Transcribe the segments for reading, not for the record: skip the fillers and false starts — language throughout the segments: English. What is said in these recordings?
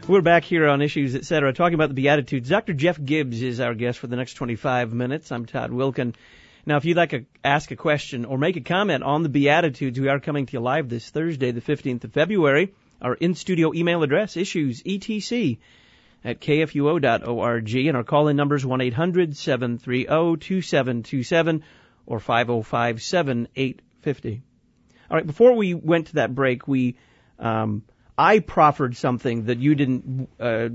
We're back here on Issues, Etc., talking about the Beatitudes. Dr. Jeff Gibbs is our guest for the next 25 minutes. I'm Todd Wilkin. Now, if you'd like to ask a question or make a comment on the Beatitudes, we are coming to you live this Thursday, the 15th of February. Our in-studio email address, issuesetc@kfuo.org, and our call-in number is 1-800-730-2727 or 505-7850. All right, before we went to that break, I proffered something that you didn't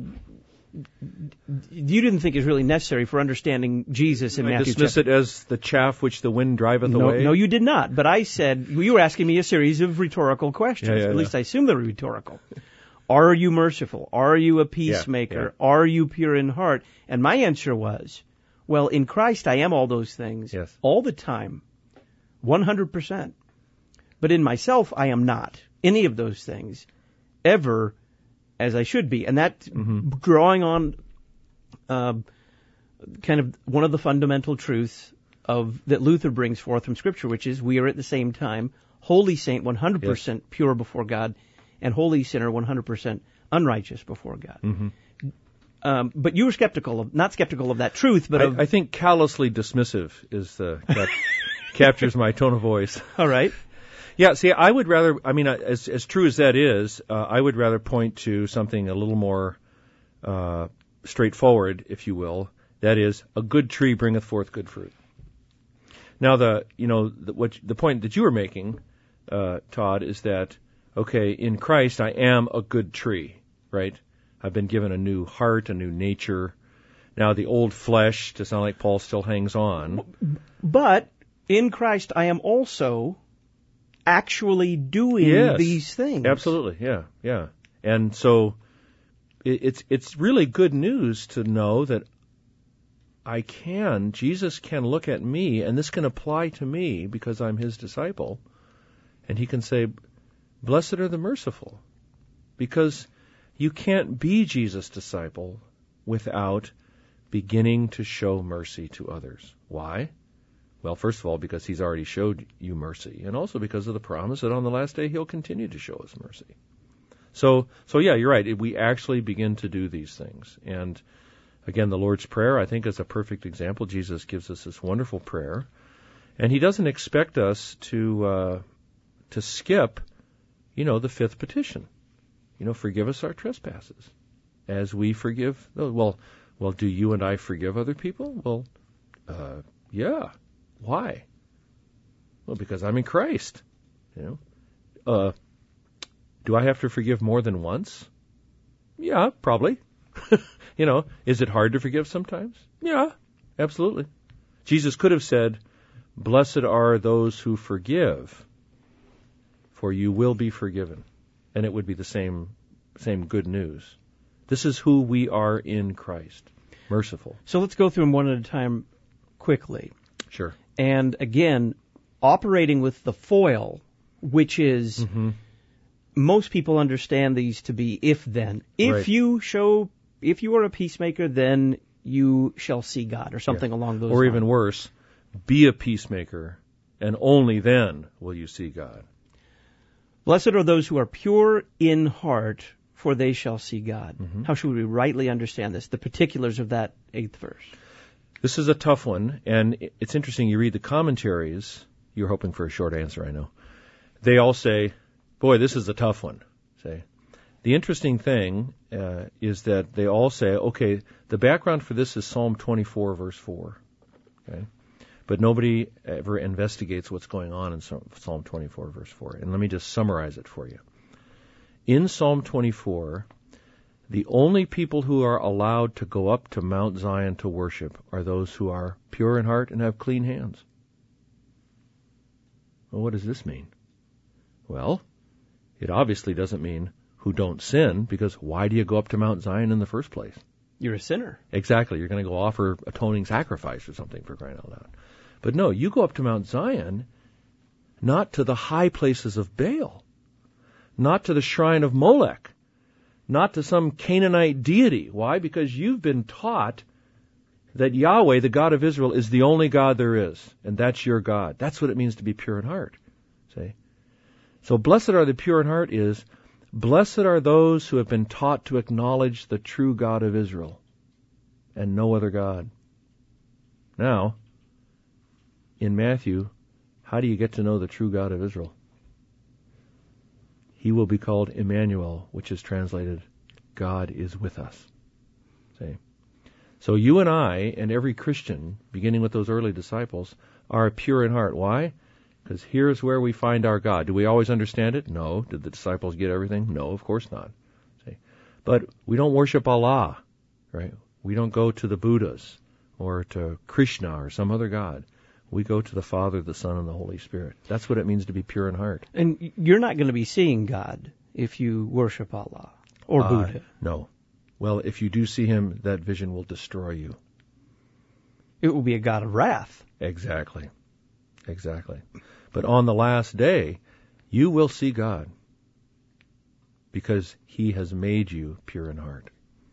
think is really necessary for understanding Jesus in Matthew. Dismiss it as the chaff which the wind driveth away? No, you did not. But I said, you were asking me a series of rhetorical questions. At least I assume they're rhetorical. Are you merciful? Are you a peacemaker? Yeah. Are you pure in heart? And my answer was, well, in Christ I am all those things all the time, 100%. But in myself I am not any of those things ever as I should be. And that's drawing on kind of one of the fundamental truths that Luther brings forth from Scripture, which is we are at the same time holy saint, 100% pure before God, and holy sinner, 100% unrighteous before God. But you were not skeptical of that truth, but I think callously dismissive is that captures my tone of voice. All right. Yeah, see, I would rather, as true as that is, I would rather point to something a little more straightforward, if you will. That is, a good tree bringeth forth good fruit. Now, the point that you were making, Todd, is that, okay, in Christ I am a good tree, right? I've been given a new heart, a new nature. Now, the old flesh, to sound like Paul, still hangs on. But in Christ I am also actually doing these things. Absolutely, yeah. And so it's really good news to know that Jesus can look at me, and this can apply to me because I'm his disciple, and he can say, blessed are the merciful, because you can't be Jesus' disciple without beginning to show mercy to others. Why? Well, first of all, because he's already showed you mercy, and also because of the promise that on the last day he'll continue to show us mercy. So yeah, you're right. We actually begin to do these things. And again, the Lord's Prayer, I think, is a perfect example. Jesus gives us this wonderful prayer, and he doesn't expect us to skip, the fifth petition. Forgive us our trespasses, as we forgive. Well, do you and I forgive other people? Well, yeah. Why? Well, because I'm in Christ. Do I have to forgive more than once? Yeah, probably. Is it hard to forgive sometimes? Yeah, absolutely. Jesus could have said, blessed are those who forgive, for you will be forgiven. And it would be the same good news. This is who we are in Christ. Merciful. So let's go through them one at a time quickly. Sure. And again, operating with the foil, which is, most people understand these to be if-then. If you are a peacemaker, then you shall see God, or something along those lines. Or even worse, be a peacemaker, and only then will you see God. Blessed are those who are pure in heart, for they shall see God. How should we rightly understand this? The particulars of that 8th verse. This is a tough one, and it's interesting. You read the commentaries. You're hoping for a short answer, I know. They all say, boy, this is a tough one. The interesting thing is that they all say, okay, the background for this is Psalm 24, verse 4. Okay? But nobody ever investigates what's going on in Psalm 24, verse 4. And let me just summarize it for you. In Psalm 24, the only people who are allowed to go up to Mount Zion to worship are those who are pure in heart and have clean hands. Well, what does this mean? Well, it obviously doesn't mean who don't sin, because why do you go up to Mount Zion in the first place? You're a sinner. Exactly. You're going to go offer atoning sacrifice or something, for crying out loud. But no, you go up to Mount Zion, not to the high places of Baal, not to the shrine of Molech, not to some Canaanite deity. Why? Because you've been taught that Yahweh, the God of Israel, is the only God there is, and that's your God. That's what it means to be pure in heart. See? So blessed are the pure in heart is, Blessed are those who have been taught to acknowledge the true God of Israel and no other God. Now, in Matthew, how do you get to know the true God of Israel? He will be called Emmanuel, which is translated, God is with us. See? So you and I and every Christian, beginning with those early disciples, are pure in heart. Why? Because here's where we find our God. Do we always understand it? No. Did the disciples get everything? No, of course not. See? But we don't worship Allah, right? We don't go to the Buddhas or to Krishna or some other God. We go to the Father, the Son, and the Holy Spirit. That's what it means to be pure in heart. And you're not going to be seeing God if you worship Allah or Buddha. No. Well, if you do see him, that vision will destroy you. It will be a God of wrath. Exactly. But on the last day, you will see God because he has made you pure in heart.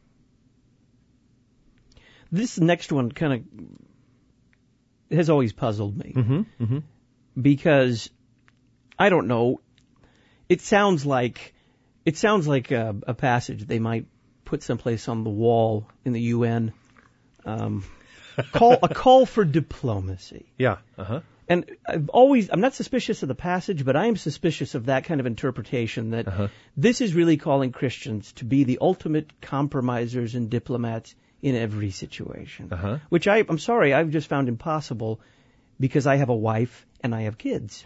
This next one kind of has always puzzled me. Because, I don't know, it sounds like a passage they might put someplace on the wall in the UN. A call for diplomacy. Yeah. And I'm not suspicious of the passage, but I am suspicious of that kind of interpretation that this is really calling Christians to be the ultimate compromisers and diplomats in every situation. Which I'm sorry, I've just found impossible because I have a wife and I have kids.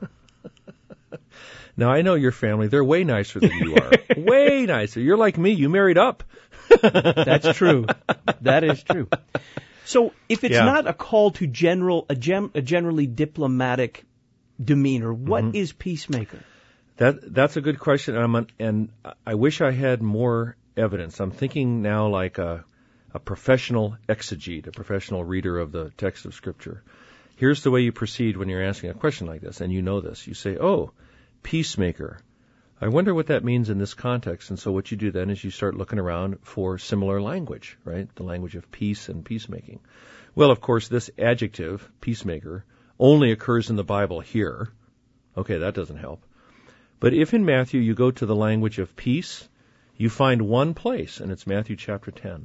Now, I know your family. They're way nicer than you are. Way nicer. You're like me. You married up. That's true. That is true. So if it's not a call to a generally diplomatic demeanor, what is peacemaker? That's a good question, and I wish I had more evidence. I'm thinking now like a professional exegete, a professional reader of the text of Scripture. Here's the way you proceed when you're asking a question like this, and you know this. You say, peacemaker. I wonder what that means in this context. And so what you do then is you start looking around for similar language, right? The language of peace and peacemaking. Well, of course, this adjective, peacemaker, only occurs in the Bible here. Okay, that doesn't help. But if in Matthew you go to the language of peace, you find one place, and it's Matthew chapter 10.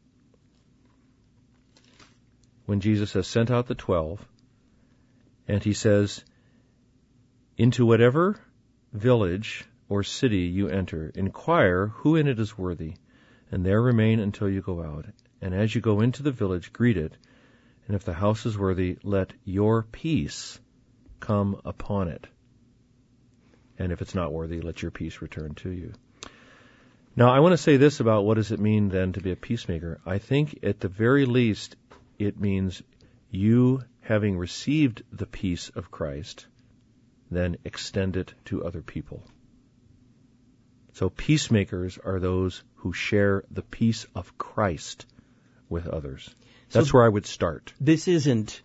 When Jesus has sent out the 12, and he says, into whatever village or city you enter, inquire who in it is worthy, and there remain until you go out. And as you go into the village, greet it, and if the house is worthy, let your peace come upon it. And if it's not worthy, let your peace return to you. Now, I want to say this about what does it mean then to be a peacemaker. I think at the very least, it means you having received the peace of Christ, then extend it to other people. So peacemakers are those who share the peace of Christ with others. That's where I would start. This isn't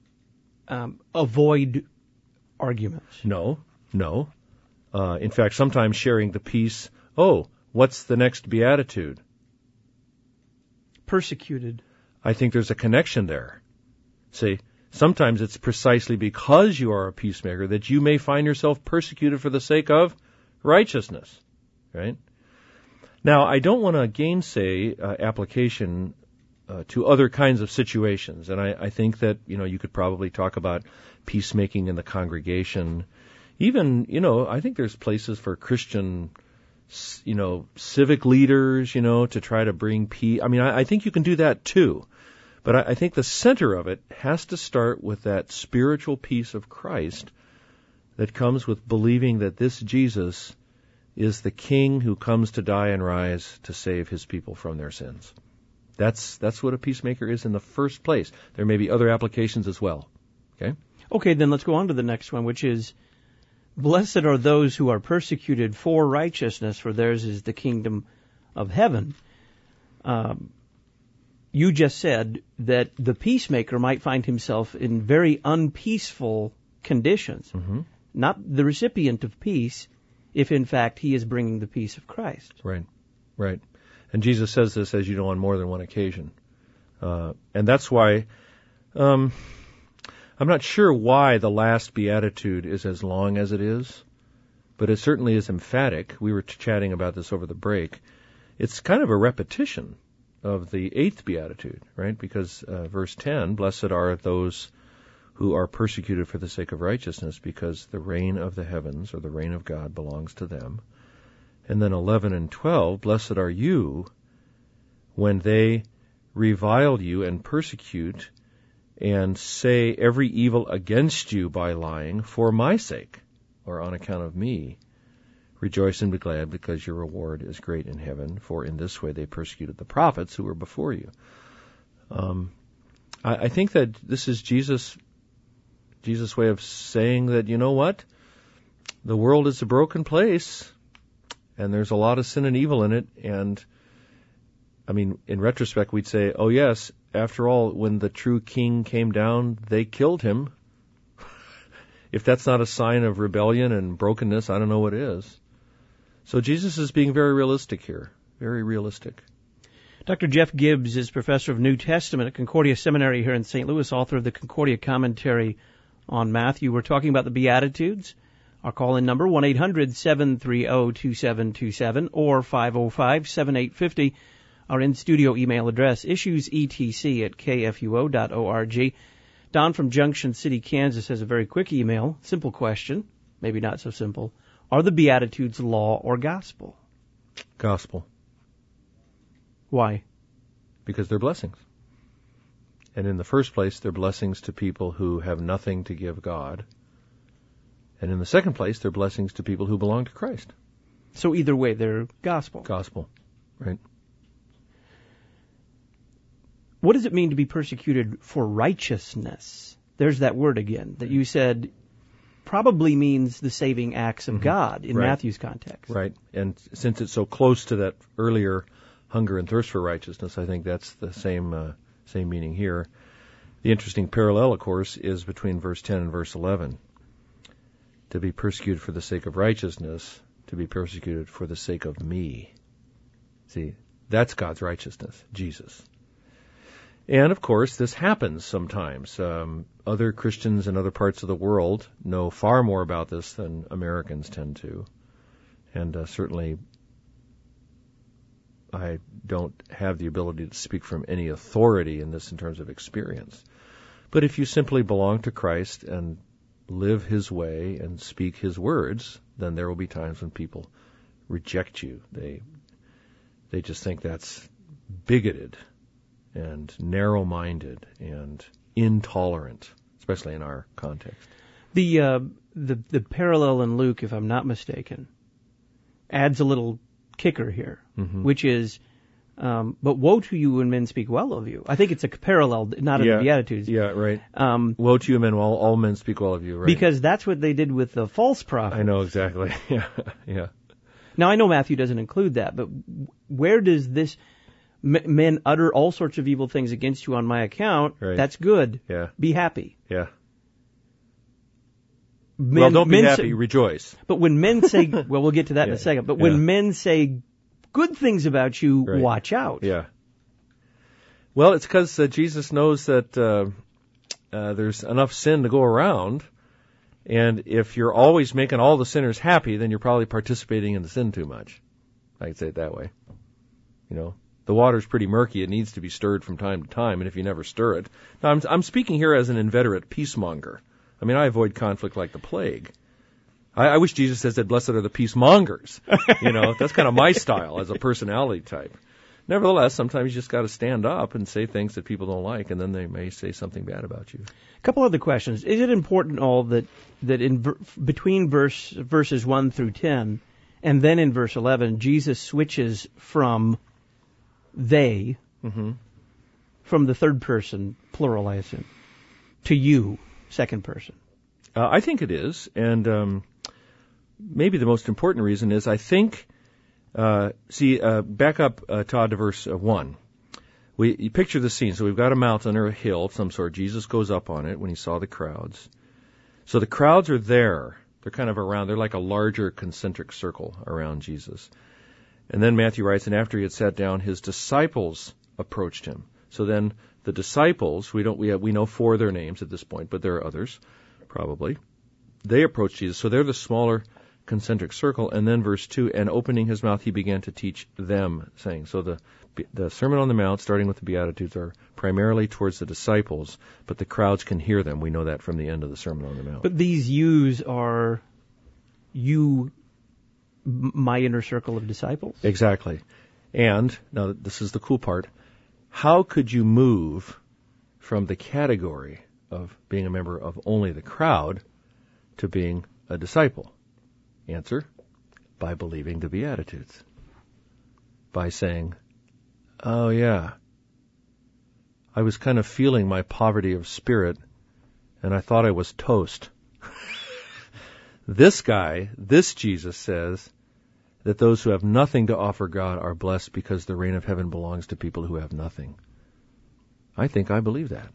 avoid arguments. No. In fact, sometimes sharing the peace, what's the next beatitude? Persecuted. I think there's a connection there. See, sometimes it's precisely because you are a peacemaker that you may find yourself persecuted for the sake of righteousness, right? Now, I don't want to gainsay application to other kinds of situations, and I think that, you could probably talk about peacemaking in the congregation. Even, I think there's places for Christian, civic leaders, to try to bring peace. I mean, I think you can do that too. But I think the center of it has to start with that spiritual peace of Christ that comes with believing that this Jesus is the King who comes to die and rise to save his people from their sins. That's what a peacemaker is in the first place. There may be other applications as well. Okay, then let's go on to the next one, which is, blessed are those who are persecuted for righteousness, for theirs is the kingdom of heaven. You just said that the peacemaker might find himself in very unpeaceful conditions, not the recipient of peace, if in fact he is bringing the peace of Christ. Right. And Jesus says this, as you know, on more than one occasion. And that's why I'm not sure why the last beatitude is as long as it is, but it certainly is emphatic. We were chatting about this over the break. It's kind of a repetition of the 8th beatitude, right? Because verse 10, blessed are those who are persecuted for the sake of righteousness, because the reign of the heavens, or the reign of God, belongs to them. And then 11 and 12, blessed are you when they revile you and persecute and say every evil against you by lying for my sake, or on account of me. Rejoice and be glad, because your reward is great in heaven, for in this way they persecuted the prophets who were before you. I think that this is Jesus' way of saying that, you know what? The world is a broken place, and there's a lot of sin and evil in it, and I mean, in retrospect, we'd say, oh yes, after all, when the true king came down, they killed him. If that's not a sign of rebellion and brokenness, I don't know what is. So Jesus is being very realistic here, very realistic. Dr. Jeff Gibbs is professor of New Testament at Concordia Seminary here in St. Louis, author of the Concordia Commentary on Matthew. We're talking about the Beatitudes. Our call-in number, 1-800-730-2727 or 505-7850. Our in-studio email address, issuesetc@kfuo.org. Don from Junction City, Kansas, has a very quick email. Simple question, maybe not so simple. Are the Beatitudes law or gospel? Gospel. Why? Because they're blessings. And in the first place, they're blessings to people who have nothing to give God. And in the second place, they're blessings to people who belong to Christ. So either way, they're gospel. Gospel, right. What does it mean to be persecuted for righteousness? There's that word again that you said probably means the saving acts of God in Matthew's context. Right. And since it's so close to that earlier hunger and thirst for righteousness, I think that's the same meaning here. The interesting parallel, of course, is between verse 10 and verse 11. To be persecuted for the sake of righteousness, to be persecuted for the sake of me. See, that's God's righteousness, Jesus. And, of course, this happens sometimes. Other Christians in other parts of the world know far more about this than Americans tend to. And certainly I don't have the ability to speak from any authority in this in terms of experience. But if you simply belong to Christ and live His way and speak His words, then there will be times when people reject you. They just think that's bigoted and narrow-minded and intolerant, especially in our context. The parallel in Luke, if I'm not mistaken, adds a little kicker here, which is, but woe to you when men speak well of you. I think it's a parallel, not in the Beatitudes. Yeah, right. Woe to you men while all men speak well of you, right? Because that's what they did with the false prophet. I know, exactly. Yeah. Now, I know Matthew doesn't include that, but where does this... Men utter all sorts of evil things against you on my account. Right. That's good. Yeah. Be happy. Yeah. Well, don't be happy. Rejoice. But when men say, well, we'll get to that in a second. But when men say good things about you, watch out. Yeah. Well, it's because Jesus knows that there's enough sin to go around, and if you're always making all the sinners happy, then you're probably participating in the sin too much. I can say it that way. You know. The water's pretty murky. It needs to be stirred from time to time, and if you never stir it... Now, I'm speaking here as an inveterate peacemonger. I mean, I avoid conflict like the plague. I wish Jesus said, blessed are the peacemongers. You know, that's kind of my style as a personality type. Nevertheless, sometimes you just got to stand up and say things that people don't like, and then they may say something bad about you. A couple other questions. Is it important, all that in between verses 1 through 10, and then in verse 11, Jesus switches from... they, from the third person, plural, I assume, to you, second person? I think it is, and maybe the most important reason is I think, back up, Todd, to verse 1. You picture the scene. So we've got a mountain or a hill of some sort. Jesus goes up on it when he saw the crowds. So the crowds are there. They're kind of around. They're like a larger concentric circle around Jesus. And then Matthew writes, and after he had sat down, his disciples approached him. So then the disciples, we know 4 of their names at this point, but there are others, probably. They approached Jesus. So they're the smaller concentric circle. And then verse 2, and opening his mouth, he began to teach them, saying. So the Sermon on the Mount, starting with the Beatitudes, are primarily towards the disciples, but the crowds can hear them. We know that from the end of the Sermon on the Mount. But these yous are you, my inner circle of disciples? Exactly. And, now this is the cool part, how could you move from the category of being a member of only the crowd to being a disciple? Answer, by believing the Beatitudes. By saying, oh yeah, I was kind of feeling my poverty of spirit, and I thought I was toast. This guy, this Jesus says that those who have nothing to offer God are blessed because the reign of heaven belongs to people who have nothing. I think I believe that.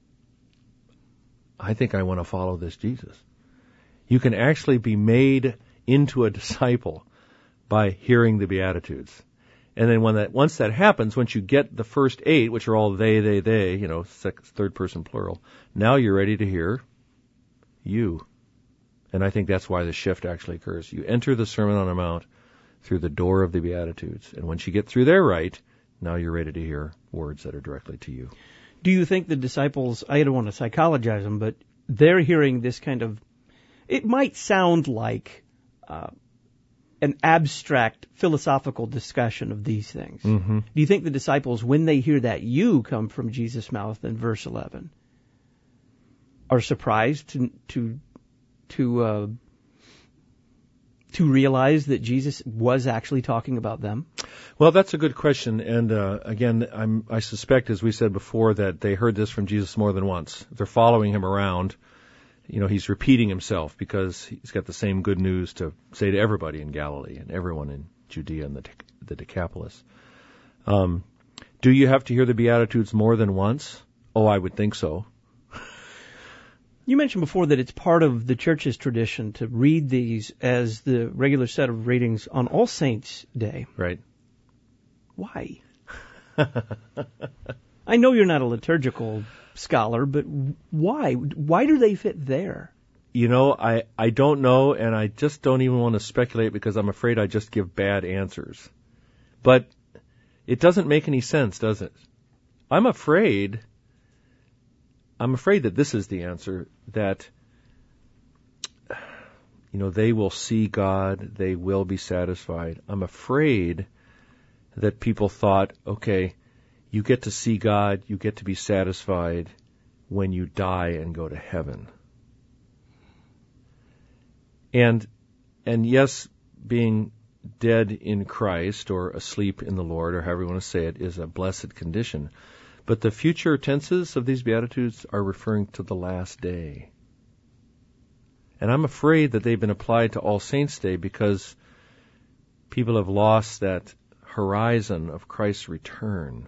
I think I want to follow this Jesus. You can actually be made into a disciple by hearing the Beatitudes. And then once that happens, once you get the first 8, which are all they, third person plural, now you're ready to hear you. And I think that's why the shift actually occurs. You enter the Sermon on the Mount through the door of the Beatitudes. And once you get through there right, now you're ready to hear words that are directly to you. Do you think the disciples, I don't want to psychologize them, but they're hearing this kind of, it might sound like an abstract philosophical discussion of these things. Mm-hmm. Do you think the disciples, when they hear that you come from Jesus' mouth in verse 11, are surprised to realize that Jesus was actually talking about them? Well, that's a good question. And again, I suspect, as we said before, that they heard this from Jesus more than once. They're following him around. He's repeating himself because he's got the same good news to say to everybody in Galilee and everyone in Judea and the Decapolis. Do you have to hear the Beatitudes more than once? Oh, I would think so. You mentioned before that it's part of the church's tradition to read these as the regular set of readings on All Saints' Day. Right. Why? I know you're not a liturgical scholar, but why? Why do they fit there? I don't know, and I just don't even want to speculate because I'm afraid I just give bad answers. But it doesn't make any sense, does it? I'm afraid that this is the answer, that they will see God, they will be satisfied. I'm afraid that people thought, okay, you get to see God, you get to be satisfied when you die and go to heaven. And yes, being dead in Christ or asleep in the Lord, or however you want to say it, is a blessed condition. But the future tenses of these Beatitudes are referring to the last day. And I'm afraid that they've been applied to All Saints' Day because people have lost that horizon of Christ's return.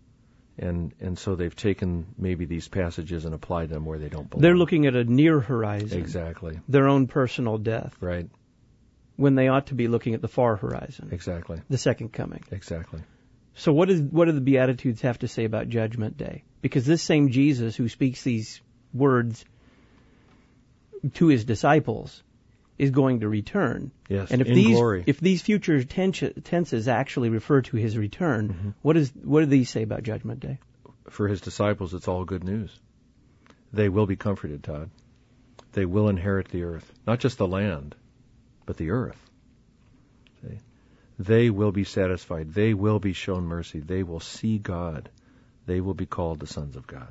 And so they've taken maybe these passages and applied them where they don't belong. They're looking at a near horizon. Exactly. Their own personal death. Right. When they ought to be looking at the far horizon. Exactly. The second coming. Exactly. So what do the Beatitudes have to say about Judgment Day? Because this same Jesus who speaks these words to his disciples is going to return. Yes, and glory. If these future tenses actually refer to his return, what do these say about Judgment Day? For his disciples, it's all good news. They will be comforted, Todd. They will inherit the earth. Not just the land, but the earth. See? They will be satisfied. They will be shown mercy. They will see God. They will be called the sons of God.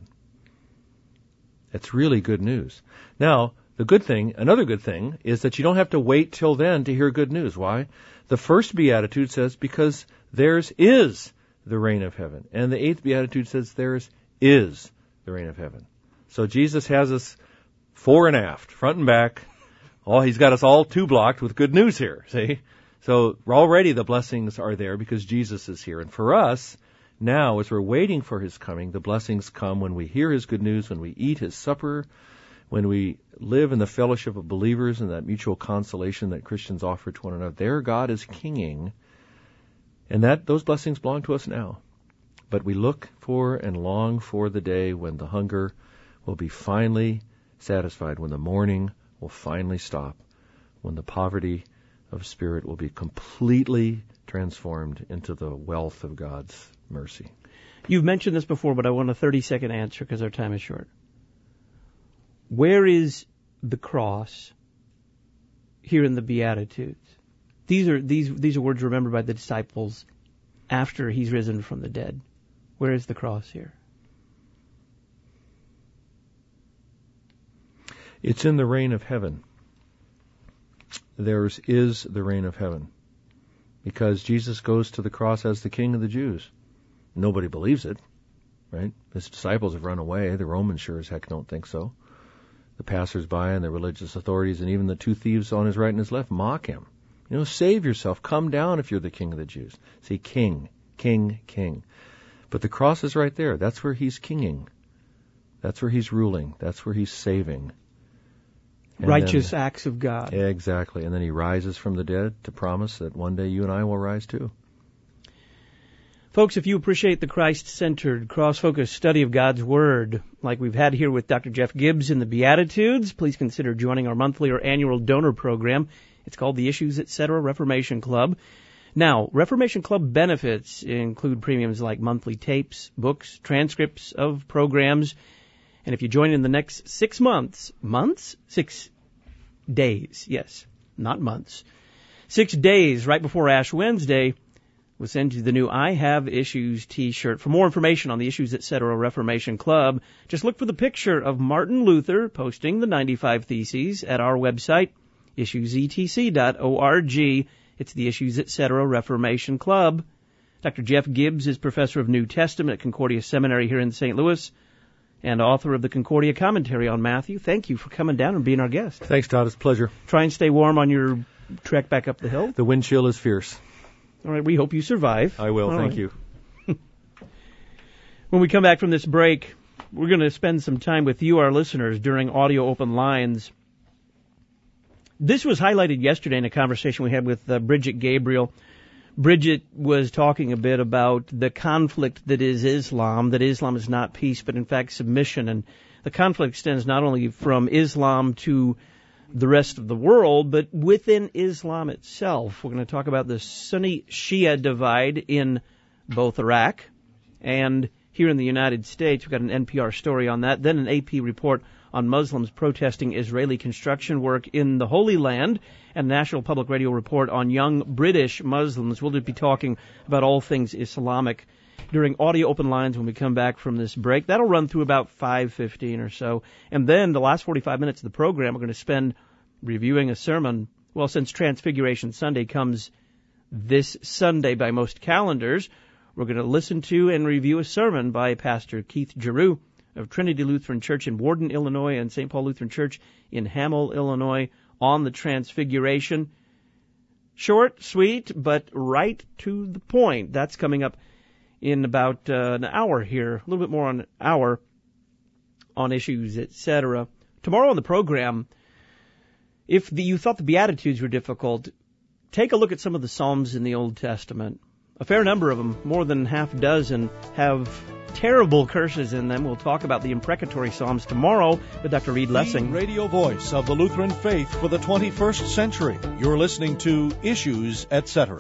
It's really good news. Now, another good thing, is that you don't have to wait till then to hear good news. Why? The first Beatitude says, because theirs is the reign of heaven. And the 8th Beatitude says, theirs is the reign of heaven. So Jesus has us fore and aft, front and back. He's got us all 2 blocked with good news here, see? So already the blessings are there because Jesus is here. And for us, now, as we're waiting for his coming, the blessings come when we hear his good news, when we eat his supper, when we live in the fellowship of believers and that mutual consolation that Christians offer to one another. There God is kinging, and those blessings belong to us now. But we look for and long for the day when the hunger will be finally satisfied, when the mourning will finally stop, when the poverty of spirit will be completely transformed into the wealth of God's mercy. You've mentioned this before, but I want a 30-second answer because our time is short. Where is the cross here in the Beatitudes? These are words remembered by the disciples after he's risen from the dead. Where is the cross here? It's in the reign of heaven. Theirs is the reign of heaven. Because Jesus goes to the cross as the King of the Jews. Nobody believes it, right? His disciples have run away. The Romans sure as heck don't think so. The passers-by and the religious authorities and even the two thieves on his right and his left mock him. Save yourself. Come down if you're the King of the Jews. See, King, King, King. But the cross is right there. That's where he's kinging. That's where he's ruling. That's where he's saving. And righteous acts of God. Exactly. And then he rises from the dead to promise that one day you and I will rise too. Folks, if you appreciate the Christ-centered, cross-focused study of God's Word, like we've had here with Dr. Jeff Gibbs in the Beatitudes, please consider joining our monthly or annual donor program. It's called the Issues Etc. Reformation Club. Now, Reformation Club benefits include premiums like monthly tapes, books, transcripts of programs. And if you join in the next 6 months, 6 days, yes, not months, 6 days right before Ash Wednesday, we'll send you the new I Have Issues t-shirt. For more information on the Issues Etc. Reformation Club, just look for the picture of Martin Luther posting the 95 Theses at our website, issuesetc.org. It's the Issues Etc. Reformation Club. Dr. Jeff Gibbs is professor of New Testament at Concordia Seminary here in St. Louis and author of the Concordia Commentary on Matthew. Thank you for coming down and being our guest. Thanks, Todd. It's a pleasure. Try and stay warm on your trek back up the hill. The wind chill is fierce. All right, we hope you survive. I will, thank you. When we come back from this break, we're going to spend some time with you, our listeners, during Audio Open Lines. This was highlighted yesterday in a conversation we had with Bridget Gabriel. Bridget was talking a bit about the conflict that is Islam, that Islam is not peace, but in fact submission. And the conflict extends not only from Islam to the rest of the world, but within Islam itself. We're going to talk about the Sunni-Shia divide in both Iraq and here in the United States. We've got an NPR story on that, then an AP report on Muslims protesting Israeli construction work in the Holy Land, and National Public Radio report on young British Muslims. We'll be talking about all things Islamic during Audio Open Lines when we come back from this break. That'll run through about 5:15 or so. And then the last 45 minutes of the program we're going to spend reviewing a sermon. Well, since Transfiguration Sunday comes this Sunday by most calendars, we're going to listen to and review a sermon by Pastor Keith Giroux of Trinity Lutheran Church in Warden, Illinois, and St. Paul Lutheran Church in Hamel, Illinois, on the Transfiguration. Short, sweet, but right to the point. That's coming up in about an hour here, a little bit more on an hour on Issues, etc. Tomorrow on the program, if you thought the Beatitudes were difficult, take a look at some of the Psalms in the Old Testament. A fair number of them, more than half a dozen, have terrible curses in them. We'll talk about the imprecatory Psalms tomorrow with Dr. Reed Lessing. The radio voice of the Lutheran faith for the 21st century. You're listening to Issues, Etc.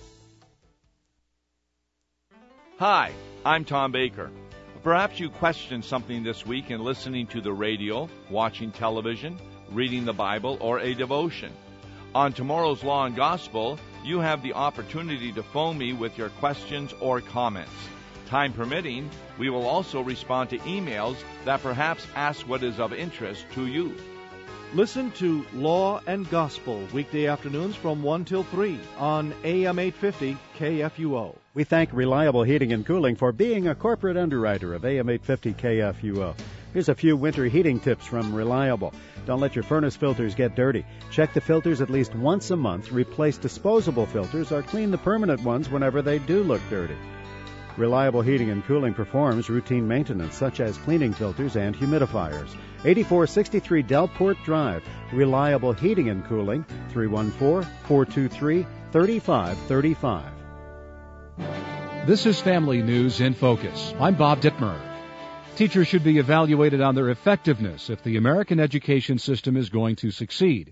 Hi, I'm Tom Baker. Perhaps you questioned something this week in listening to the radio, watching television, reading the Bible, or a devotion. On tomorrow's Law and Gospel, you have the opportunity to phone me with your questions or comments. Time permitting, we will also respond to emails that perhaps ask what is of interest to you. Listen to Law and Gospel weekday afternoons from 1 till 3 on AM 850 KFUO. We thank Reliable Heating and Cooling for being a corporate underwriter of AM 850 KFUO. Here's a few winter heating tips from Reliable. Don't let your furnace filters get dirty. Check the filters at least once a month. Replace disposable filters or clean the permanent ones whenever they do look dirty. Reliable Heating and Cooling performs routine maintenance such as cleaning filters and humidifiers. 8463 Delport Drive. Reliable Heating and Cooling, 314-423-3535. This is Family News in Focus. I'm Bob Dittmer. Teachers should be evaluated on their effectiveness if the American education system is going to succeed.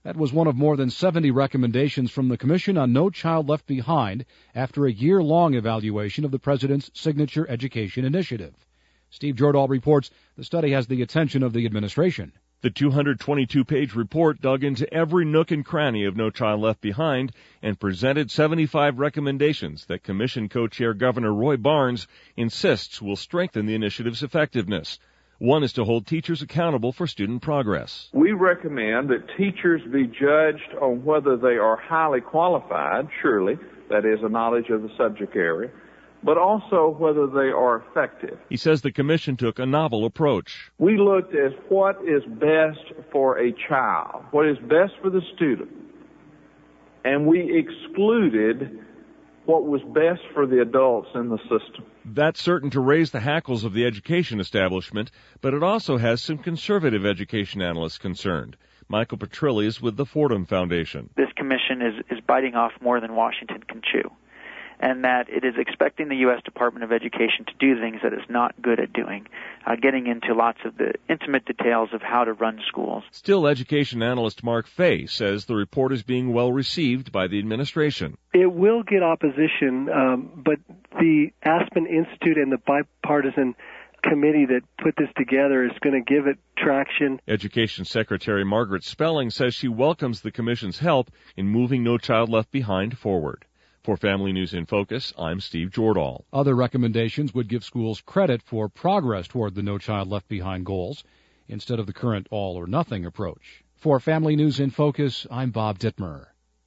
That was one of more than 70 recommendations from the Commission on No Child Left Behind after a year-long evaluation of the President's Signature Education Initiative. Steve Jordahl reports the study has the attention of the administration. The 222-page report dug into every nook and cranny of No Child Left Behind and presented 75 recommendations that Commission co-chair Governor Roy Barnes insists will strengthen the initiative's effectiveness. One is to hold teachers accountable for student progress. We recommend that teachers be judged on whether they are highly qualified, surely, that is, a knowledge of the subject area, but also whether they are effective. He says the Commission took a novel approach. We looked at what is best for a child, what is best for the student, and we excluded what was best for the adults in the system. That's certain to raise the hackles of the education establishment, but it also has some conservative education analysts concerned. Michael Petrilli is with the Fordham Foundation. This commission is biting off more than Washington can chew, and that it is expecting the U.S. Department of Education to do things that it's not good at doing, getting into lots of the intimate details of how to run schools. Still, education analyst Mark Fay says the report is being well received by the administration. It will get opposition, but the Aspen Institute and the bipartisan committee that put this together is going to give it traction. Education Secretary Margaret Spelling says she welcomes the Commission's help in moving No Child Left Behind forward. For Family News in Focus, I'm Steve Jordahl. Other recommendations would give schools credit for progress toward the No Child Left Behind goals instead of the current all-or-nothing approach. For Family News in Focus, I'm Bob Dittmer.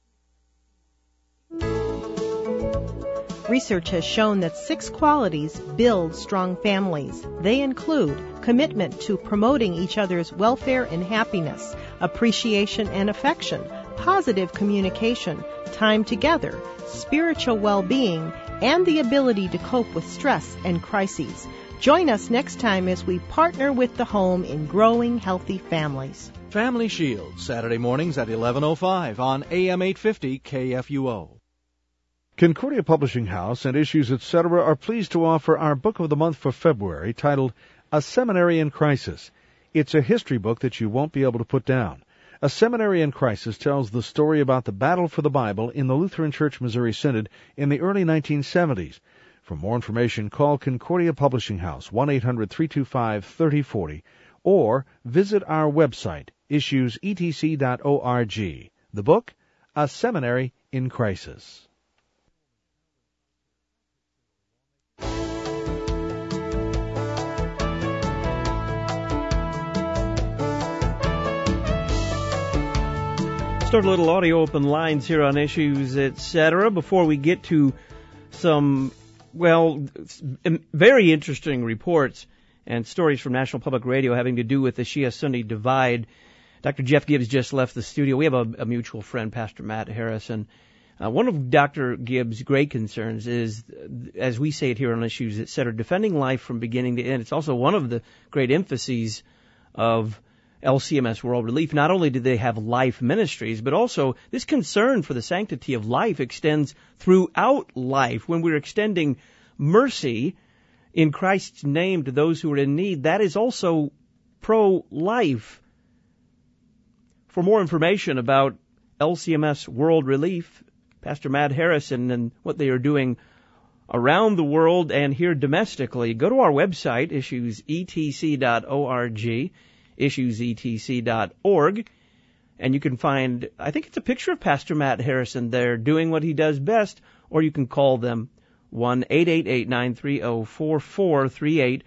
Research has shown that 6 qualities build strong families. They include commitment to promoting each other's welfare and happiness, appreciation and affection, positive communication, time together, spiritual well-being, and the ability to cope with stress and crises. Join us next time as we partner with the home in growing healthy families. Family Shield, Saturday mornings at 11:05 on AM 850 KFUO. Concordia Publishing House and Issues Etc. are pleased to offer our book of the month for February titled A Seminary in Crisis. It's a history book that you won't be able to put down. A Seminary in Crisis tells the story about the battle for the Bible in the Lutheran Church Missouri Synod in the early 1970s. For more information, call Concordia Publishing House, 1-800-325-3040, or visit our website, issuesetc.org. The book, A Seminary in Crisis. Start a little audio open lines here on Issues Etc. before we get to some, very interesting reports and stories from National Public Radio having to do with the Shia-Sunni divide. Dr. Jeff Gibbs just left the studio. We have a mutual friend, Pastor Matt Harrison. One of Dr. Gibbs' great concerns is, as we say it here on Issues Etc., defending life from beginning to end. It's also one of the great emphases of LCMS World Relief. Not only do they have life ministries, but also this concern for the sanctity of life extends throughout life. When we're extending mercy in Christ's name to those who are in need, that is also pro-life. For more information about LCMS World Relief, Pastor Matt Harrison and what they are doing around the world and here domestically, go to our website, issuesetc.org, issuesetc.org, and you can find, I think it's a picture of Pastor Matt Harrison there doing what he does best, or you can call them 1-888-930-4438,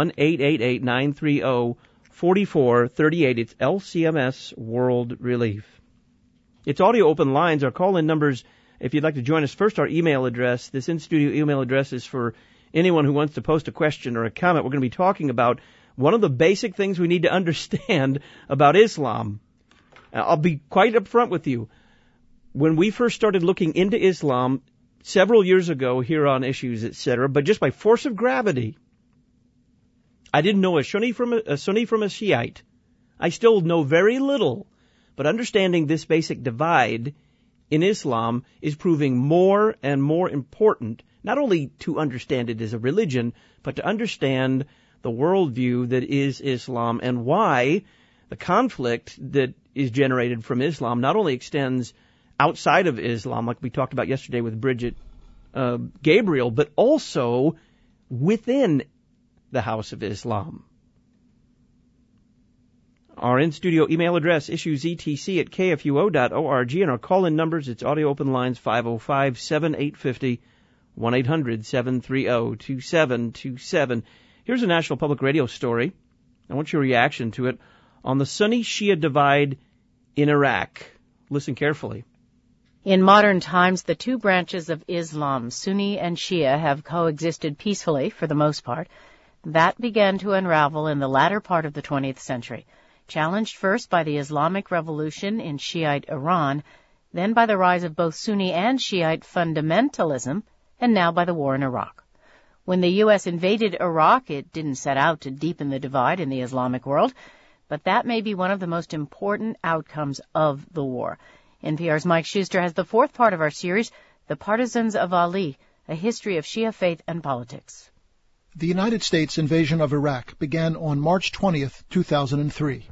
1-888-930-4438. It's LCMS World Relief. It's audio open lines. Our call-in numbers, if you'd like to join us, first our email address. This in-studio email address is for anyone who wants to post a question or a comment. We're going to be talking about one of the basic things we need to understand about Islam. I'll be quite upfront with you. When we first started looking into Islam several years ago here on Issues, etc., but just by force of gravity, I didn't know a Sunni from a Shiite. I still know very little, but understanding this basic divide in Islam is proving more and more important, not only to understand it as a religion, but to understand the worldview that is Islam and why the conflict that is generated from Islam not only extends outside of Islam, like we talked about yesterday with Bridget Gabriel, but also within the House of Islam. Our in-studio email address, issuesetc@kfuo.org, and our call-in numbers, it's audio open lines 505-7850, 1-800-730-2727. Here's a National Public Radio story. I want your reaction to it on the Sunni-Shia divide in Iraq. Listen carefully. In modern times, the two branches of Islam, Sunni and Shia, have coexisted peacefully for the most part. That began to unravel in the latter part of the 20th century, challenged first by the Islamic Revolution in Shiite Iran, then by the rise of both Sunni and Shiite fundamentalism, and now by the war in Iraq. When the U.S. invaded Iraq, it didn't set out to deepen the divide in the Islamic world, but that may be one of the most important outcomes of the war. NPR's Mike Schuster has the fourth part of our series, The Partisans of Ali, a history of Shia faith and politics. The United States invasion of Iraq began on March 20th, 2003.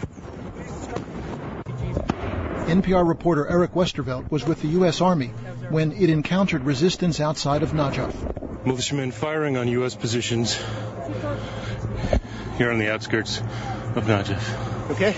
NPR reporter Eric Westervelt was with the U.S. Army when it encountered resistance outside of Najaf. Militiamen firing on U.S. positions here on the outskirts of Najaf. Okay.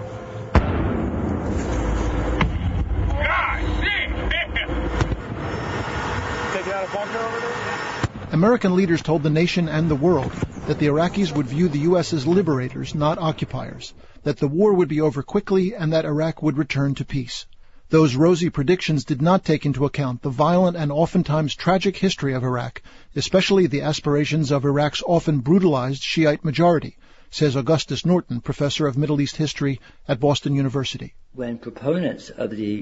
American leaders told the nation and the world that the Iraqis would view the U.S. as liberators, not occupiers, that the war would be over quickly, and that Iraq would return to peace. Those rosy predictions did not take into account the violent and oftentimes tragic history of Iraq, especially the aspirations of Iraq's often brutalized Shiite majority, says Augustus Norton, professor of Middle East history at Boston University. When proponents of the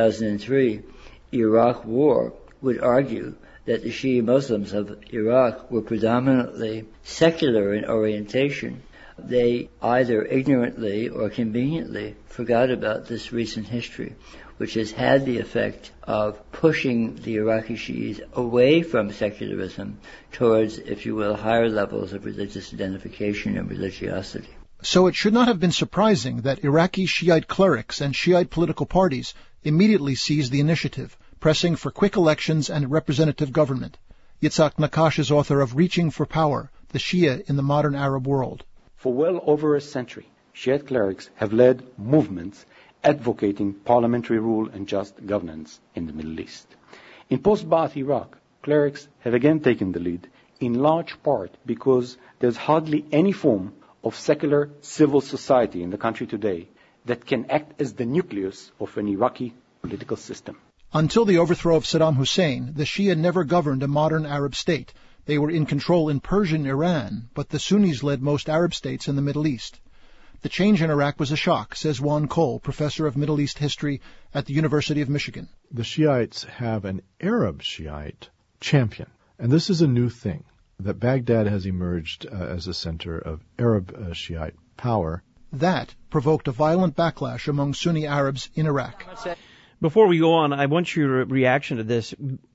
2003 Iraq war would argue that the Shia Muslims of Iraq were predominantly secular in orientation, they either ignorantly or conveniently forgot about this recent history, which has had the effect of pushing the Iraqi Shias away from secularism towards, if you will, higher levels of religious identification and religiosity. So it should not have been surprising that Iraqi Shiite clerics and Shiite political parties immediately seized the initiative, pressing for quick elections and representative government. Yitzhak Nakash is author of Reaching for Power, the Shia in the Modern Arab World. For well over a century, Shiite clerics have led movements advocating parliamentary rule and just governance in the Middle East. In post-Ba'ath Iraq, clerics have again taken the lead, in large part because there's hardly any form of secular civil society in the country today that can act as the nucleus of an Iraqi political system. Until the overthrow of Saddam Hussein, the Shia never governed a modern Arab state. They were in control in Persian Iran, but the Sunnis led most Arab states in the Middle East. The change in Iraq was a shock, says Juan Cole, professor of Middle East history at the University of Michigan. The Shiites have an Arab Shiite champion, and this is a new thing, that Baghdad has emerged as a center of Arab Shiite power. That provoked a violent backlash among Sunni Arabs in Iraq. Before we go on, I want your reaction to this.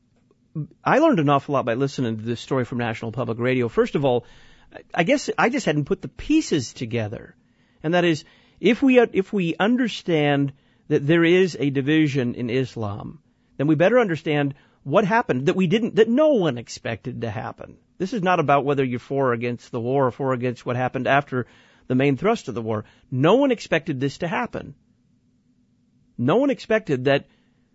I learned an awful lot by listening to this story from National Public Radio. First of all, I guess I just hadn't put the pieces together. And that is, if we understand that there is a division in Islam, then we better understand what happened that no one expected to happen. This is not about whether you're for or against the war or for or against what happened after the main thrust of the war. No one expected this to happen. No one expected that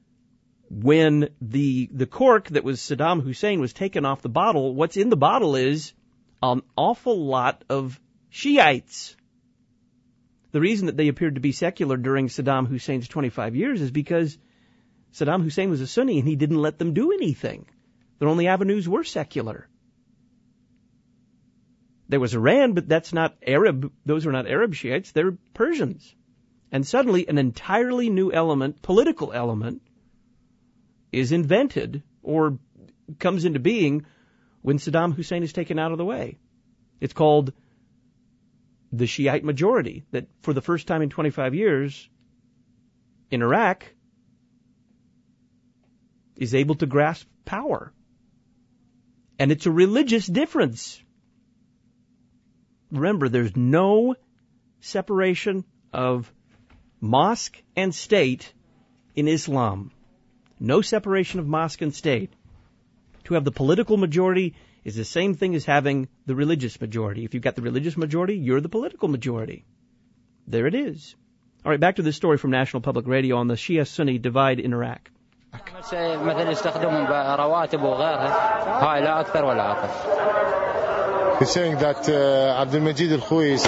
when the cork that was Saddam Hussein was taken off the bottle, what's in the bottle is an awful lot of Shiites. The reason that they appeared to be secular during Saddam Hussein's 25 years is because Saddam Hussein was a Sunni and he didn't let them do anything. Their only avenues were secular. There was Iran, but that's not Arab. Those are not Arab Shiites. They're Persians. And suddenly an entirely new element, political element, is invented or comes into being when Saddam Hussein is taken out of the way. It's called the Shiite majority that for the first time in 25 years in Iraq is able to grasp power. And it's a religious difference. Remember, there's no separation of mosque and state in Islam. No separation of mosque and state. To have the political majority is the same thing as having the religious majority. If you've got the religious majority, you're the political majority. There it is. All right, back to this story from National Public Radio on the Shia-Sunni divide in Iraq. He's saying that Abdul Majid al-Khouis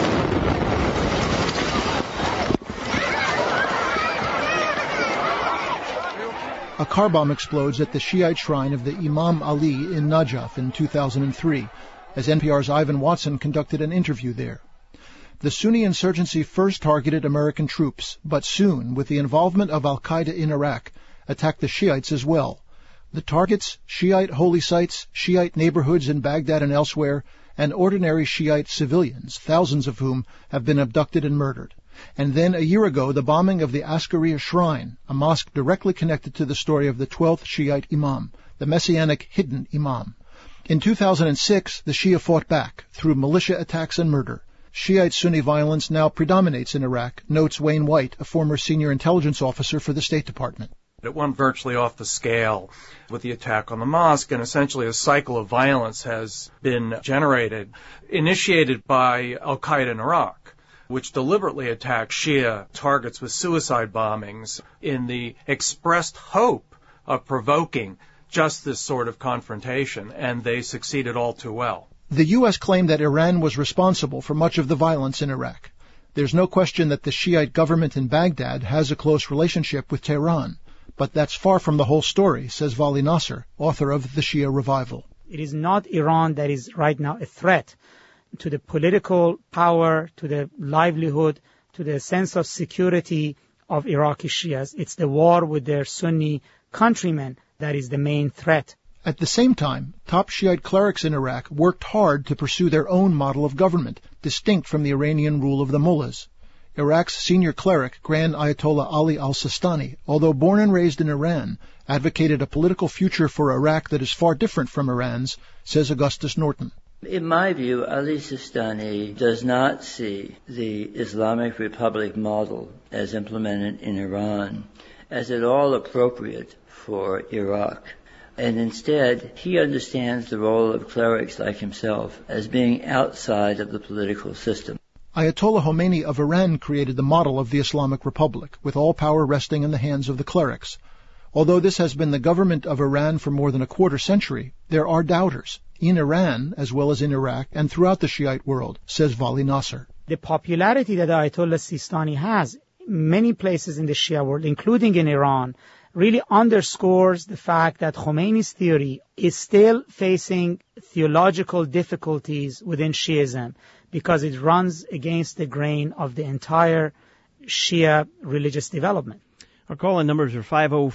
A car bomb explodes at the Shiite shrine of the Imam Ali in Najaf in 2003, as NPR's Ivan Watson conducted an interview there. The Sunni insurgency first targeted American troops, but soon, with the involvement of al-Qaeda in Iraq, attacked the Shiites as well. The targets, Shiite holy sites, Shiite neighborhoods in Baghdad and elsewhere, and ordinary Shiite civilians, thousands of whom have been abducted and murdered. And then a year ago, the bombing of the Askariya Shrine, a mosque directly connected to the story of the 12th Shiite Imam, the Messianic hidden Imam. In 2006, the Shia fought back through militia attacks and murder. Shiite-Sunni violence now predominates in Iraq, notes Wayne White, a former senior intelligence officer for the State Department. It went virtually off the scale with the attack on the mosque, and essentially a cycle of violence has been generated, initiated by al-Qaeda in Iraq, which deliberately attacked Shia targets with suicide bombings in the expressed hope of provoking just this sort of confrontation, and they succeeded all too well. The U.S. claimed that Iran was responsible for much of the violence in Iraq. There's no question that the Shiite government in Baghdad has a close relationship with Tehran, but that's far from the whole story, says Vali Nasser, author of The Shia Revival. It is not Iran that is right now a threat to the political power, to the livelihood, to the sense of security of Iraqi Shias. It's the war with their Sunni countrymen that is the main threat. At the same time, top Shiite clerics in Iraq worked hard to pursue their own model of government, distinct from the Iranian rule of the mullahs. Iraq's senior cleric, Grand Ayatollah Ali al-Sistani, although born and raised in Iran, advocated a political future for Iraq that is far different from Iran's, says Augustus Norton. In my view, Ali Sistani does not see the Islamic Republic model as implemented in Iran as at all appropriate for Iraq. And instead, he understands the role of clerics like himself as being outside of the political system. Ayatollah Khomeini of Iran created the model of the Islamic Republic, with all power resting in the hands of the clerics. Although this has been the government of Iran for more than a quarter century, there are doubters, in Iran as well as in Iraq and throughout the Shiite world, says Vali Nasser. The popularity that Ayatollah Sistani has in many places in the Shia world, including in Iran, really underscores the fact that Khomeini's theory is still facing theological difficulties within Shiism because it runs against the grain of the entire Shia religious development. Our call-in numbers are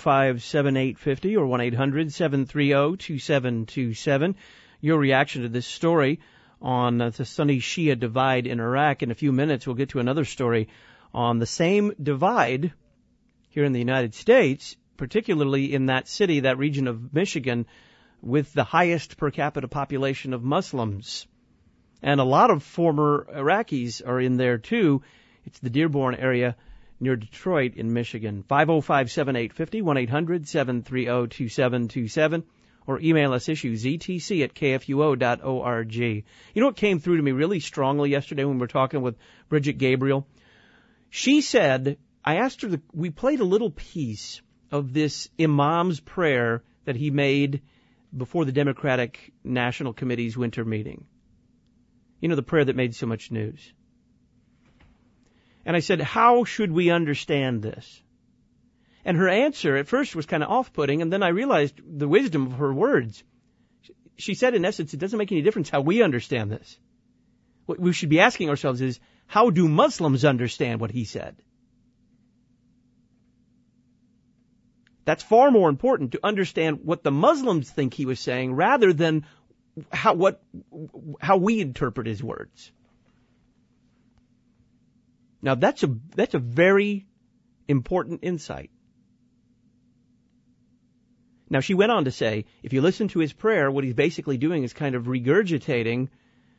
505-7850 or 1-800-730-2727. Your reaction to this story on the Sunni-Shia divide in Iraq. In a few minutes, we'll get to another story on the same divide here in the United States, particularly in that city, that region of Michigan, with the highest per capita population of Muslims. And a lot of former Iraqis are in there, too. It's the Dearborn area near Detroit in Michigan. 505-7850, 1-800-730-2727, or email us issues, ztc@kfuo.org. You know what came through to me really strongly yesterday when we were talking with Bridget Gabriel? She said, I asked her, we played a little piece of this imam's prayer that he made before the Democratic National Committee's winter meeting. You know, the prayer that made so much news. And I said, how should we understand this? And her answer at first was kind of off-putting, and then I realized the wisdom of her words. She said, in essence, it doesn't make any difference how we understand this. What we should be asking ourselves is, how do Muslims understand what he said? That's far more important, to understand what the Muslims think he was saying rather than how we interpret his words. Now that's a very important insight. Now she went on to say, if you listen to his prayer, what he's basically doing is kind of regurgitating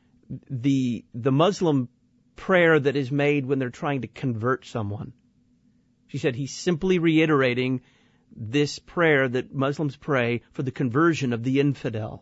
the Muslim prayer that is made when they're trying to convert someone. She said he's simply reiterating this prayer that Muslims pray for the conversion of the infidel.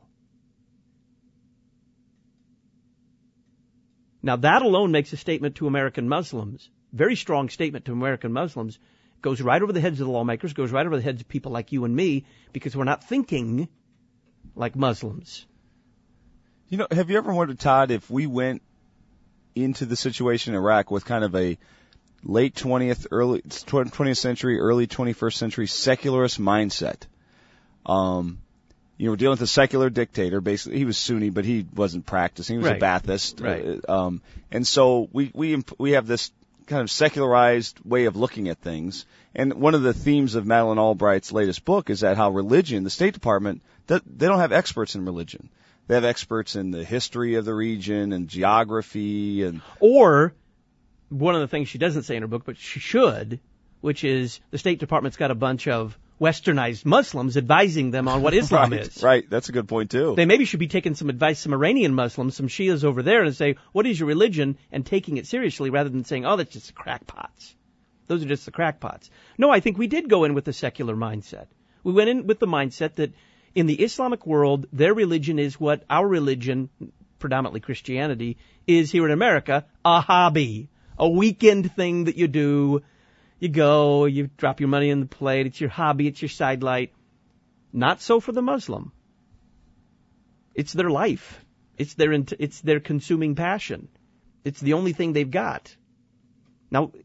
Now that alone makes a statement to American Muslims, very strong statement to American Muslims, goes right over the heads of the lawmakers, goes right over the heads of people like you and me, because we're not thinking like Muslims. You know, have you ever wondered, Todd, if we went into the situation in Iraq with kind of a late 20th century, early 21st century secularist mindset? We're dealing with a secular dictator. Basically, he was Sunni, but he wasn't practicing. He was a Ba'athist. Right. And so we have this kind of secularized way of looking at things. And one of the themes of Madeleine Albright's latest book is that how religion, the State Department, they don't have experts in religion. They have experts in the history of the region and geography and. Or one of the things she doesn't say in her book, but she should, which is the State Department's got a bunch of westernized Muslims advising them on what Islam is. Right, that's a good point too. They maybe should be taking some advice, some Iranian Muslims, some Shias over there, and say, what is your religion, and taking it seriously rather than saying, oh, that's just the crackpots. Those are just the crackpots. No, I think we did go in with a secular mindset. We went in with the mindset that in the Islamic world, their religion is what our religion, predominantly Christianity, is here in America, a hobby, a weekend thing that you do. You go, you drop your money in the plate, it's your hobby, it's your sidelight. Not so for the Muslim. It's their life. It's their consuming passion. It's the only thing they've got. Now,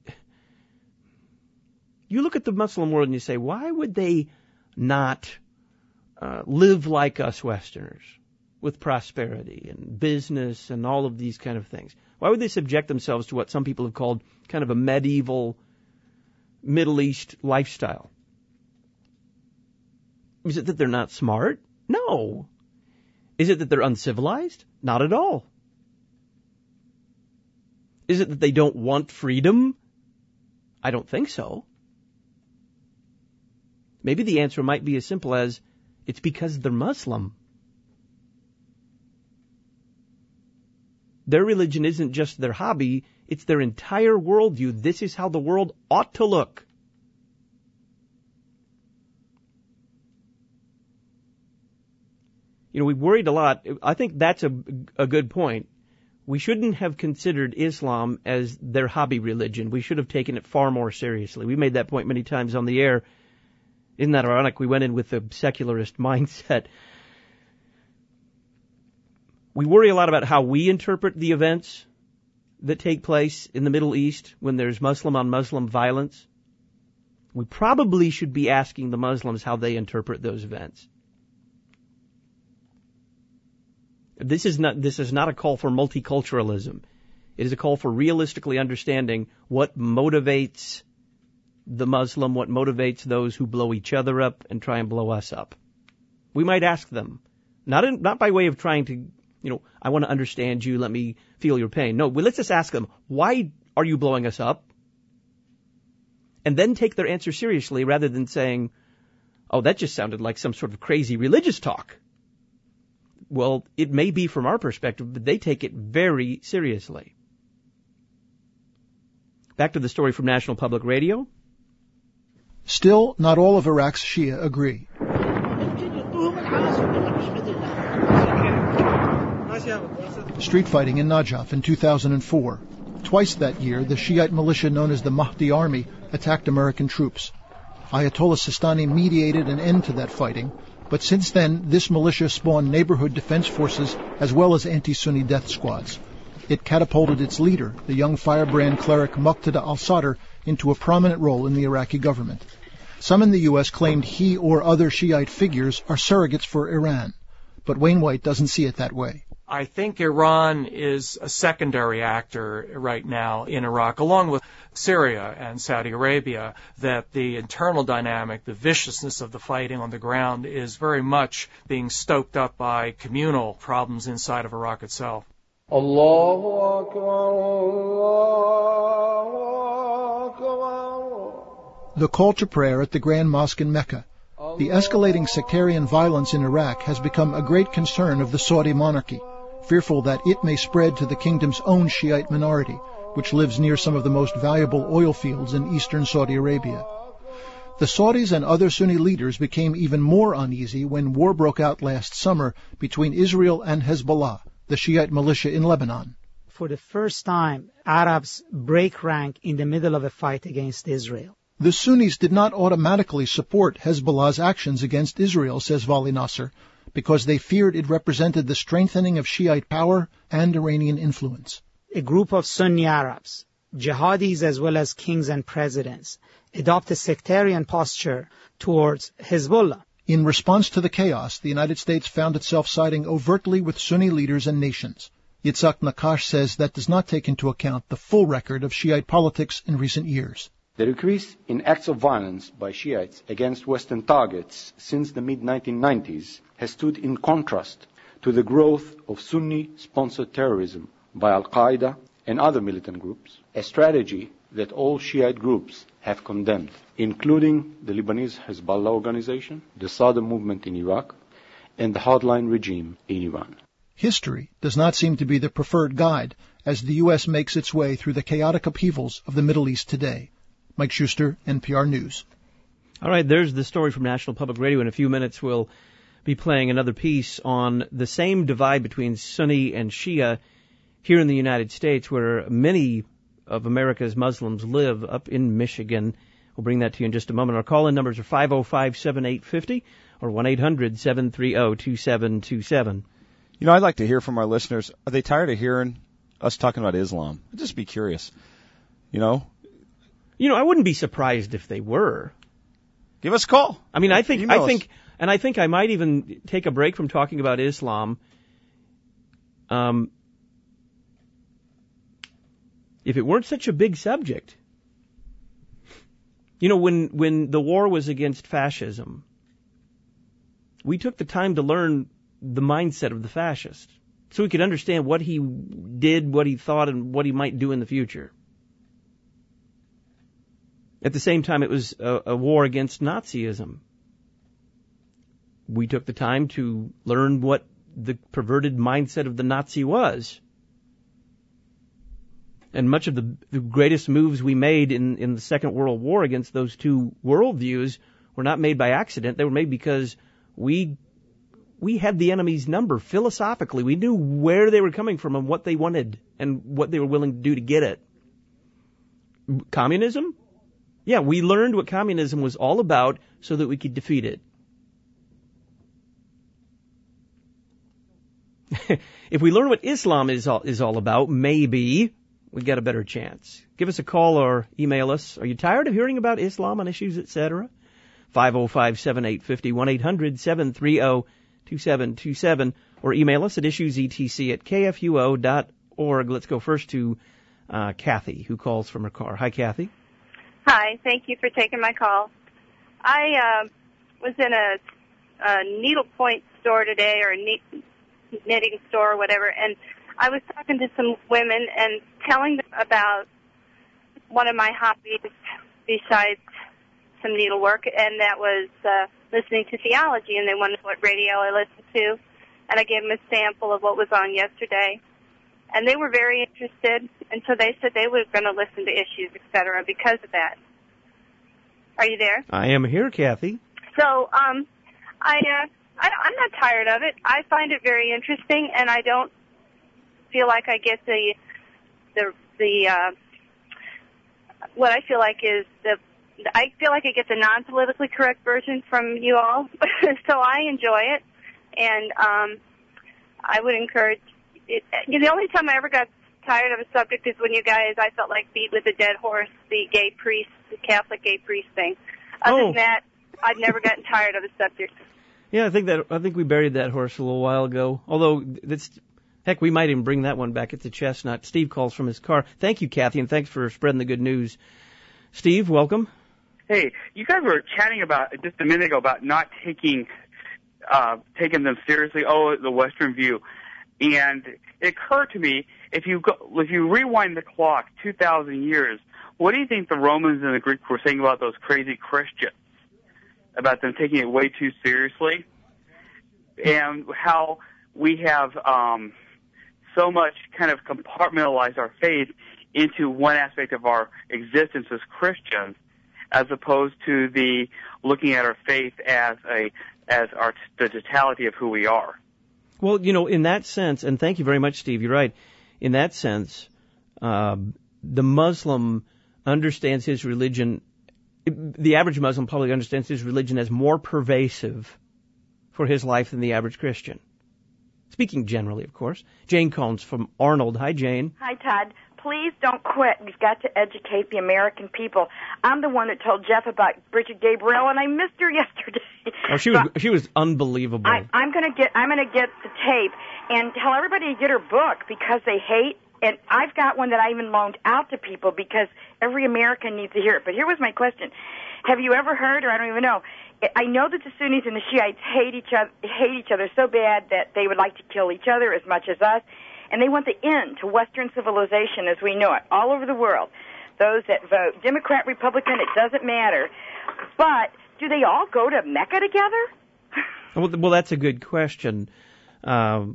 you look at the Muslim world and you say, why would they not live like us Westerners with prosperity and business and all of these kind of things? Why would they subject themselves to what some people have called kind of a medieval Middle East lifestyle? Is it that they're not smart? No. Is it that they're uncivilized? Not at all. Is it that they don't want freedom? I don't think so. Maybe the answer might be as simple as, it's because they're Muslim. Their religion isn't just their hobby, it's their entire worldview. This is how the world ought to look. You know, we worried a lot. I think that's a good point. We shouldn't have considered Islam as their hobby religion. We should have taken it far more seriously. We made that point many times on the air. Isn't that ironic? We went in with a secularist mindset. We worry a lot about how we interpret the events that take place in the Middle East when there's Muslim on Muslim violence. We probably should be asking the Muslims how they interpret those events. This is not a call for multiculturalism. It is a call for realistically understanding what motivates the Muslim, what motivates those who blow each other up and try and blow us up. We might ask them, not by way of trying to, I want to understand you, let me feel your pain. No, let's just ask them, why are you blowing us up? And then take their answer seriously rather than saying, oh, that just sounded like some sort of crazy religious talk. Well, it may be from our perspective, but they take it very seriously. Back to the story from National Public Radio. Still, not all of Iraq's Shia agree. Street fighting in Najaf in 2004. Twice that year, the Shiite militia known as the Mahdi Army attacked American troops. Ayatollah Sistani mediated an end to that fighting, but since then, this militia spawned neighborhood defense forces as well as anti-Sunni death squads. It catapulted its leader, the young firebrand cleric Muqtada al-Sadr, into a prominent role in the Iraqi government. Some in the U.S. claimed he or other Shiite figures are surrogates for Iran, but Wainwright doesn't see it that way. I think Iran is a secondary actor right now in Iraq, along with Syria and Saudi Arabia, that the internal dynamic, the viciousness of the fighting on the ground is very much being stoked up by communal problems inside of Iraq itself. Allahu Akbar, Allahu Akbar. The call to prayer at the Grand Mosque in Mecca. The escalating sectarian violence in Iraq has become a great concern of the Saudi monarchy, fearful that it may spread to the kingdom's own Shiite minority, which lives near some of the most valuable oil fields in eastern Saudi Arabia. The Saudis and other Sunni leaders became even more uneasy when war broke out last summer between Israel and Hezbollah, the Shiite militia in Lebanon. For the first time, Arabs break rank in the middle of a fight against Israel. The Sunnis did not automatically support Hezbollah's actions against Israel, says Vali Nasser, because they feared it represented the strengthening of Shiite power and Iranian influence. A group of Sunni Arabs, jihadis as well as kings and presidents, adopt a sectarian posture towards Hezbollah. In response to the chaos, the United States found itself siding overtly with Sunni leaders and nations. Yitzhak Nakash says that does not take into account the full record of Shiite politics in recent years. The increase in acts of violence by Shiites against Western targets since the mid-1990s has stood in contrast to the growth of Sunni-sponsored terrorism by Al-Qaeda and other militant groups, a strategy that all Shiite groups have condemned, including the Lebanese Hezbollah organization, the Sadr movement in Iraq, and the hardline regime in Iran. History does not seem to be the preferred guide as the U.S. makes its way through the chaotic upheavals of the Middle East today. Mike Schuster, NPR News. All right, there's the story from National Public Radio. In a few minutes, we'll be playing another piece on the same divide between Sunni and Shia here in the United States, where many of America's Muslims live, up in Michigan. We'll bring that to you in just a moment. Our call-in numbers are 505-7850 or 1-800-730-2727. You know, I'd like to hear from our listeners. Are they tired of hearing us talking about Islam? I'd just be curious. You know, I wouldn't be surprised if they were. Give us a call. I mean, I think I might even take a break from talking about Islam. If it weren't such a big subject. You know, when the war was against fascism, we took the time to learn the mindset of the fascist so we could understand what he did, what he thought, and what he might do in the future. At the same time, it was a war against Nazism. We took the time to learn what the perverted mindset of the Nazi was. And much of the greatest moves we made in the Second World War against those two worldviews were not made by accident. They were made because we had the enemy's number philosophically. We knew where they were coming from and what they wanted and what they were willing to do to get it. Communism? Yeah, we learned what communism was all about so that we could defeat it. If we learn what Islam is all about, maybe we got a better chance. Give us a call or email us. Are you tired of hearing about Islam on issues, etc.? 505-7850, 1-800-730-2727, or email us at issuesetc@kfuo.org. Let's go first to Kathy, who calls from her car. Hi, Kathy. Hi, thank you for taking my call. I was in a needlepoint store today, or a knitting store or whatever, and I was talking to some women and telling them about one of my hobbies besides some needlework, and that was listening to theology, and they wanted what radio I listened to, and I gave them a sample of what was on yesterday. And they were very interested, and so they said they were going to listen to issues, etc., because of that. Are you there? I am here, Kathy. So, I'm not tired of it. I find it very interesting, and I don't feel like I get the what I feel like is I feel like I get the non-politically correct version from you all, so I enjoy it, and I would encourage. The only time I ever got tired of a subject is when you guys, I felt like, beat with a dead horse, the gay priest, the Catholic gay priest thing. Other than that, I've never gotten tired of a subject. Yeah, I think we buried that horse a little while ago. Although, heck, we might even bring that one back at the Chestnut. Steve calls from his car. Thank you, Kathy, and thanks for spreading the good news. Steve, welcome. Hey, you guys were chatting about just a minute ago about not taking them seriously. Oh, the Western view. And it occurred to me, if you rewind the clock 2,000 years, what do you think the Romans and the Greeks were saying about those crazy Christians? About them taking it way too seriously? And how we have so much kind of compartmentalized our faith into one aspect of our existence as Christians, as opposed to the looking at our faith as the totality of who we are. Well, in that sense, and thank you very much, Steve, you're right. In that sense, the Muslim understands his religion, the average Muslim probably understands his religion as more pervasive for his life than the average Christian. Speaking generally, of course. Jane Combs from Arnold. Hi, Jane. Hi, Todd. Please don't quit. We've got to educate the American people. I'm the one that told Jeff about Bridget Gabriel, and I missed her yesterday. Oh, she was unbelievable. I'm gonna get the tape and tell everybody to get her book because they hate. And I've got one that I even loaned out to people because every American needs to hear it. But here was my question: have you ever heard, or I don't even know? I know that the Sunnis and the Shiites hate each other so bad that they would like to kill each other as much as us. And they want the end to Western civilization as we know it, all over the world. Those that vote Democrat, Republican, it doesn't matter. But do they all go to Mecca together? Well, that's a good question. I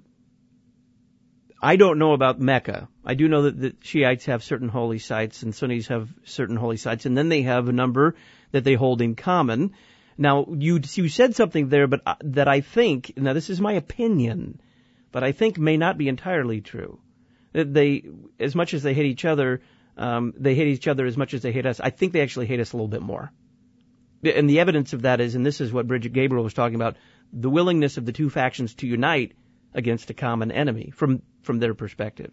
don't know about Mecca. I do know that the Shiites have certain holy sites and Sunnis have certain holy sites, and then they have a number that they hold in common. Now, you said something there, but that I think, now this is my opinion, but I think may not be entirely true. They, as much as they hate each other as much as they hate us. I think they actually hate us a little bit more. And the evidence of that is, and this is what Bridget Gabriel was talking about, the willingness of the two factions to unite against a common enemy from their perspective.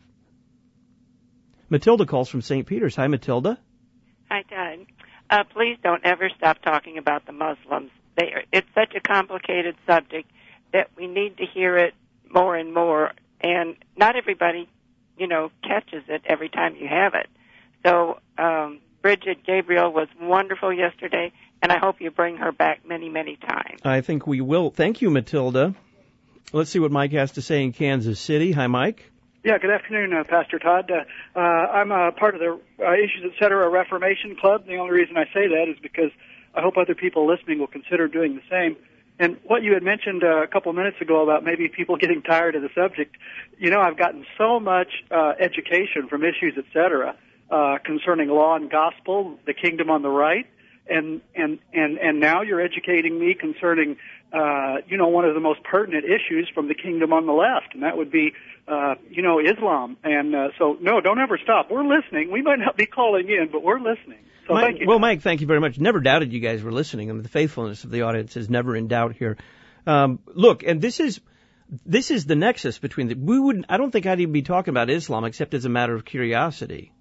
Matilda calls from St. Peter's. Hi, Matilda. Hi, Todd. Please don't ever stop talking about the Muslims. It's such a complicated subject that we need to hear it more and more, and not everybody, catches it every time you have it. So Bridget Gabriel was wonderful yesterday, and I hope you bring her back many, many times. I think we will. Thank you, Matilda. Let's see what Mike has to say in Kansas City. Hi, Mike. Yeah, good afternoon, Pastor Todd. I'm a part of the Issues Etc. Reformation Club. The only reason I say that is because I hope other people listening will consider doing the same. And what you had mentioned a couple minutes ago about maybe people getting tired of the subject, I've gotten so much education from Issues Etc. Concerning law and gospel, the kingdom on the right, and now you're educating me concerning one of the most pertinent issues from the kingdom on the left, and that would be Islam. And so no, don't ever stop. We're listening. We might not be calling in, but we're listening. So thank you. Well, Mike, thank you very much. Never doubted you guys were listening. I mean, the faithfulness of the audience is never in doubt here. Look, and this is the nexus between I don't think I'd even be talking about Islam except as a matter of curiosity.